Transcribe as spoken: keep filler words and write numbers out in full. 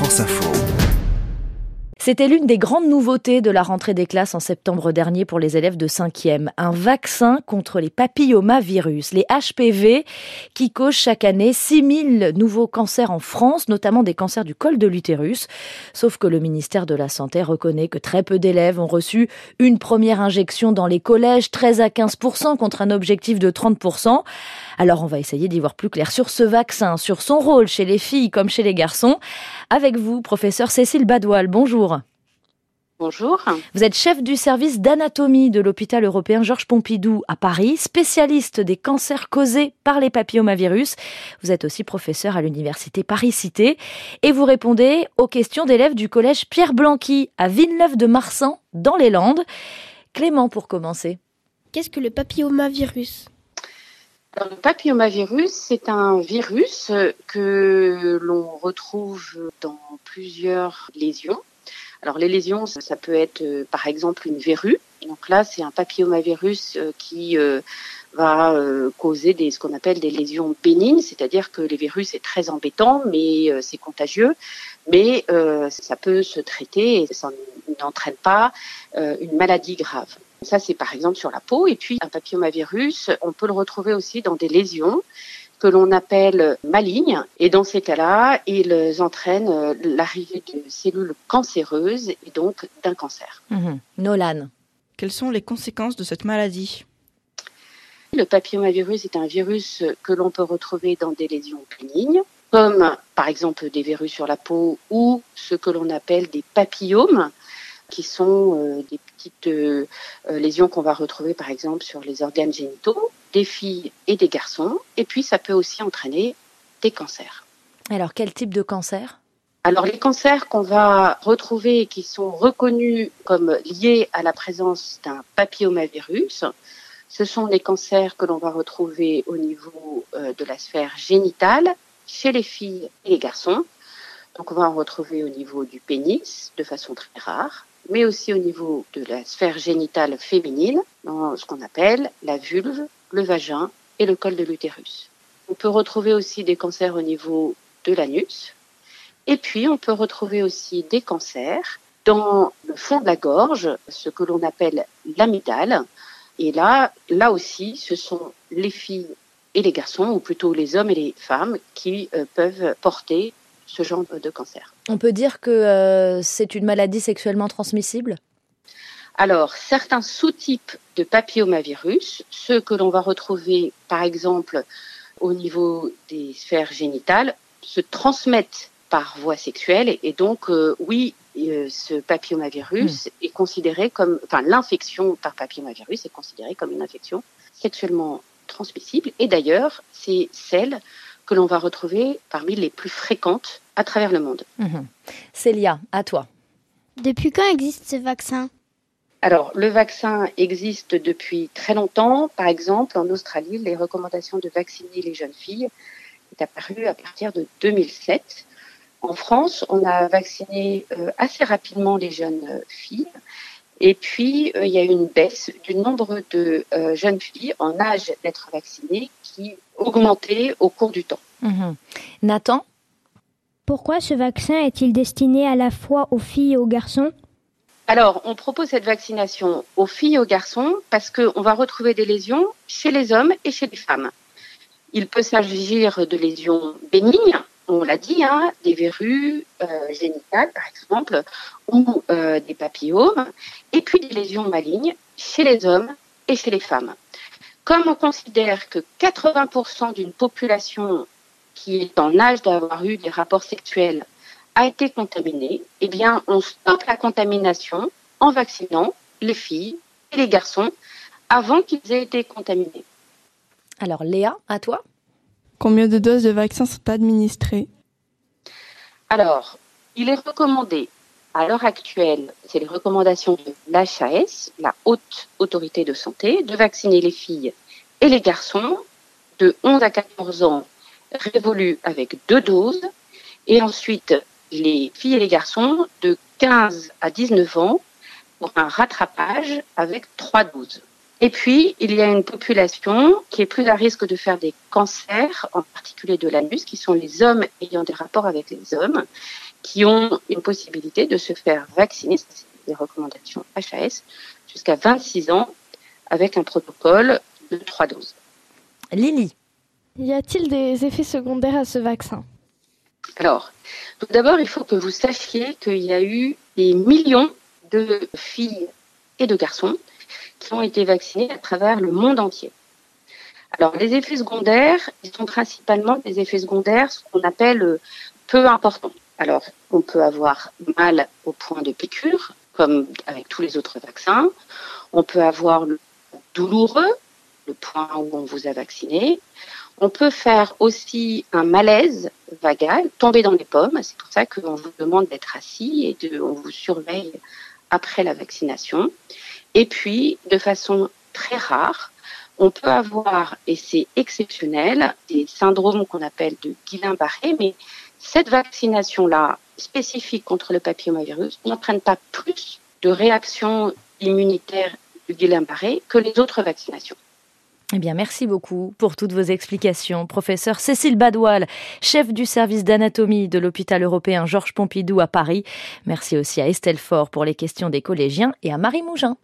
France Info. C'était l'une des grandes nouveautés de la rentrée des classes en septembre dernier pour les élèves de cinquième. Un vaccin contre les papillomavirus, les H P V, qui causent chaque année six mille nouveaux cancers en France, notamment des cancers du col de l'utérus. Sauf que le ministère de la Santé reconnaît que très peu d'élèves ont reçu une première injection dans les collèges, treize à quinze pour cent contre un objectif de trente pour cent. Alors on va essayer d'y voir plus clair sur ce vaccin, sur son rôle chez les filles comme chez les garçons. Avec vous, professeur Cécile Badoil, bonjour. Bonjour. Vous êtes chef du service d'anatomie de l'hôpital européen Georges Pompidou à Paris, spécialiste des cancers causés par les papillomavirus. Vous êtes aussi professeur à l'université Paris-Cité et vous répondez aux questions d'élèves du collège Pierre Blanqui à Villeneuve-de-Marsan dans les Landes. Clément, pour commencer. Qu'est-ce que le papillomavirus ? Alors, le papillomavirus, c'est un virus que l'on retrouve dans plusieurs lésions. Alors les lésions, ça, ça peut être euh, par exemple une verrue. Donc là, c'est un papillomavirus euh, qui euh, va euh, causer des, ce qu'on appelle des lésions bénignes, c'est-à-dire que les verrues, c'est très embêtant, mais euh, c'est contagieux, mais euh, ça peut se traiter et ça n'entraîne pas euh, une maladie grave. Ça, c'est par exemple sur la peau. Et puis un papillomavirus, on peut le retrouver aussi dans des lésions que l'on appelle malignes. Et dans ces cas-là, ils entraînent l'arrivée de cellules cancéreuses et donc d'un cancer. Mmh. Nolan. Quelles sont les conséquences de cette maladie ? Le papillomavirus est un virus que l'on peut retrouver dans des lésions bénignes, comme par exemple des verrues sur la peau ou ce que l'on appelle des papillomes, qui sont euh, des petites euh, lésions qu'on va retrouver par exemple sur les organes génitaux des filles et des garçons. Et puis ça peut aussi entraîner des cancers. Alors quel type de cancer ? Alors les cancers qu'on va retrouver et qui sont reconnus comme liés à la présence d'un papillomavirus, ce sont les cancers que l'on va retrouver au niveau euh, de la sphère génitale chez les filles et les garçons. Donc on va en retrouver au niveau du pénis de façon très rare, mais aussi au niveau de la sphère génitale féminine, dans ce qu'on appelle la vulve, le vagin et le col de l'utérus. On peut retrouver aussi des cancers au niveau de l'anus, et puis on peut retrouver aussi des cancers dans le fond de la gorge, ce que l'on appelle l'amygdale. Et là, là aussi, ce sont les filles et les garçons, ou plutôt les hommes et les femmes, qui euh, peuvent porter ce genre de cancer. On peut dire que euh, c'est une maladie sexuellement transmissible ? Alors, certains sous-types de papillomavirus, ceux que l'on va retrouver par exemple au niveau des sphères génitales, se transmettent par voie sexuelle et, et donc euh, oui, euh, ce papillomavirus mmh. est considéré comme, enfin l'infection par papillomavirus est considérée comme une infection sexuellement transmissible et d'ailleurs c'est celle que l'on va retrouver parmi les plus fréquentes à travers le monde. Mmh. Célia, à toi. Depuis quand existe ce vaccin ? Alors, le vaccin existe depuis très longtemps. Par exemple, en Australie, les recommandations de vacciner les jeunes filles est apparue à partir de deux mille sept. En France, on a vacciné euh, assez rapidement les jeunes filles. Et puis, euh, il y a eu une baisse du nombre de euh, jeunes filles en âge d'être vaccinées qui augmentait au cours du temps. Mmh. Nathan ? Pourquoi ce vaccin est-il destiné à la fois aux filles et aux garçons ? Alors, on propose cette vaccination aux filles et aux garçons parce qu'on va retrouver des lésions chez les hommes et chez les femmes. Il peut s'agir de lésions bénignes, on l'a dit, hein, des verrues euh, génitales par exemple, ou euh, des papillomes, et puis des lésions malignes chez les hommes et chez les femmes. Comme on considère que quatre-vingts pour cent d'une population qui est en âge d'avoir eu des rapports sexuels a été contaminée, eh bien, on stoppe la contamination en vaccinant les filles et les garçons avant qu'ils aient été contaminés. Alors, Léa, à toi. Combien de doses de vaccins sont administrées ? Alors, il est recommandé, à l'heure actuelle, c'est les recommandations de l'H A S, la Haute Autorité de Santé, de vacciner les filles et les garçons de onze à quatorze ans révolus avec deux doses, et ensuite les filles et les garçons de quinze à dix-neuf ans pour un rattrapage avec trois doses. Et puis, il y a une population qui est plus à risque de faire des cancers, en particulier de l'anus, qui sont les hommes ayant des rapports avec les hommes, qui ont une possibilité de se faire vacciner, c'est des recommandations H A S, jusqu'à vingt-six ans, avec un protocole de trois doses. Lily. Y a-t-il des effets secondaires à ce vaccin ? Alors, tout d'abord, il faut que vous sachiez qu'il y a eu des millions de filles et de garçons qui ont été vaccinés à travers le monde entier. Alors, les effets secondaires, ils sont principalement des effets secondaires, ce qu'on appelle peu importants. Alors, on peut avoir mal au point de piqûre, comme avec tous les autres vaccins. On peut avoir le douloureux, le point où on vous a vacciné. On peut faire aussi un malaise vagal, tomber dans les pommes. C'est pour ça qu'on vous demande d'être assis et de, on vous surveille après la vaccination. Et puis, de façon très rare, on peut avoir, et c'est exceptionnel, des syndromes qu'on appelle de Guillain-Barré, mais cette vaccination-là, spécifique contre le papillomavirus, n'entraîne pas plus de réactions immunitaires du Guillain-Barré que les autres vaccinations. Eh bien, merci beaucoup pour toutes vos explications. Professeur Cécile Badoil, chef du service d'anatomie de l'hôpital européen Georges Pompidou à Paris. Merci aussi à Estelle Faure pour les questions des collégiens et à Marie Mougin.